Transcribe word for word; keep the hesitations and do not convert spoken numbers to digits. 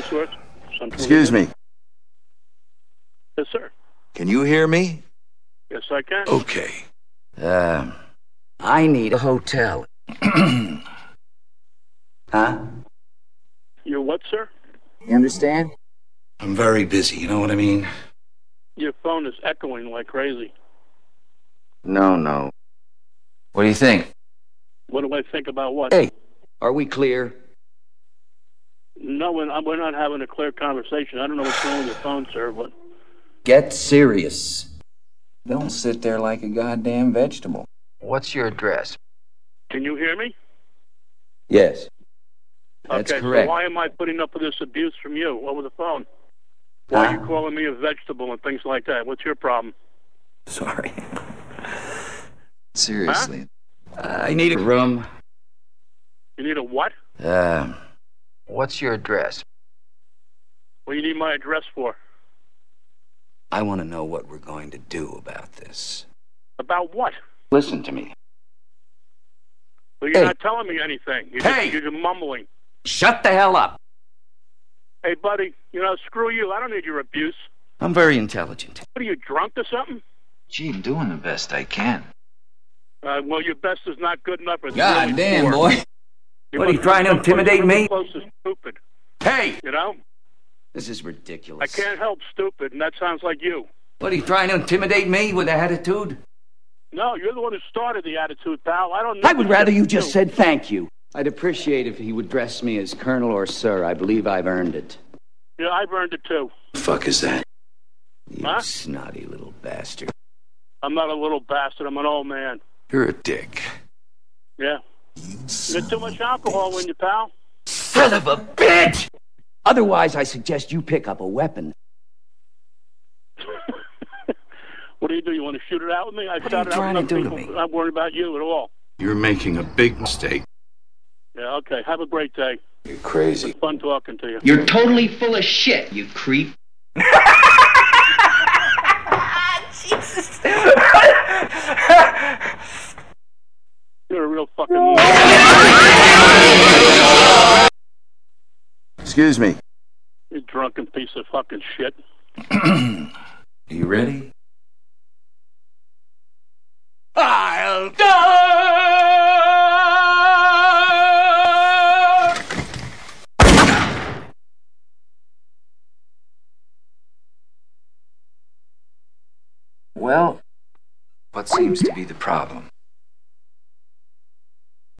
source. Excuse me. Yes, sir. Can you hear me? Yes, I can. Okay. Uh, I need a hotel. Huh? You what, sir? You understand? I'm very busy, you know what I mean? Your phone is echoing like crazy. No, no. What do you think? What do I think about what? Hey, are we clear? No, we're not, we're not having a clear conversation. I don't know what's wrong with your phone, sir, but... Get serious. Don't sit there like a goddamn vegetable. What's your address? Can you hear me? Yes. That's okay, correct. So why am I putting up with this abuse from you over the phone? Why huh? are you calling me a vegetable and things like that? What's your problem? Sorry. Seriously. Huh? Uh, I need a room. You need a what? Uh, what's your address? What do you need my address for? I want to know what we're going to do about this. About what? Listen to me. Well, you're hey. not telling me anything. You're, hey. just, you're just mumbling. Shut the hell up. Hey, buddy, you know, screw you. I don't need your abuse. I'm very intelligent. What, are you drunk or something? Gee, I'm doing the best I can. Uh, well, your best is not good enough. It's God really damn, poor. boy. You what, are you trying to intimidate me? Close to stupid. Hey! You know? This is ridiculous. I can't help stupid, and that sounds like you. What, are you trying to intimidate me with attitude? No, you're the one who started the attitude, pal. I don't know. I would rather you just said thank you. I'd appreciate if he would address me as Colonel or Sir. I believe I've earned it. Yeah, I've earned it too. The fuck is that? You huh? snotty little bastard. I'm not a little bastard. I'm an old man. You're a dick. Yeah. There's too much alcohol in you, pal. Son of a bitch! Otherwise, I suggest you pick up a weapon. What do you do? You want to shoot it out with me? I what shot are you it trying out to with do to people. me? I'm not worried about you at all. You're making a big mistake. Yeah, okay. Have a great day. You're crazy. It's fun talking to you. You're totally full of shit, you creep. Jesus. You're a real fucking... Excuse me. You drunken piece of fucking shit. Are you ready? I'll die! Well, what seems to be the problem?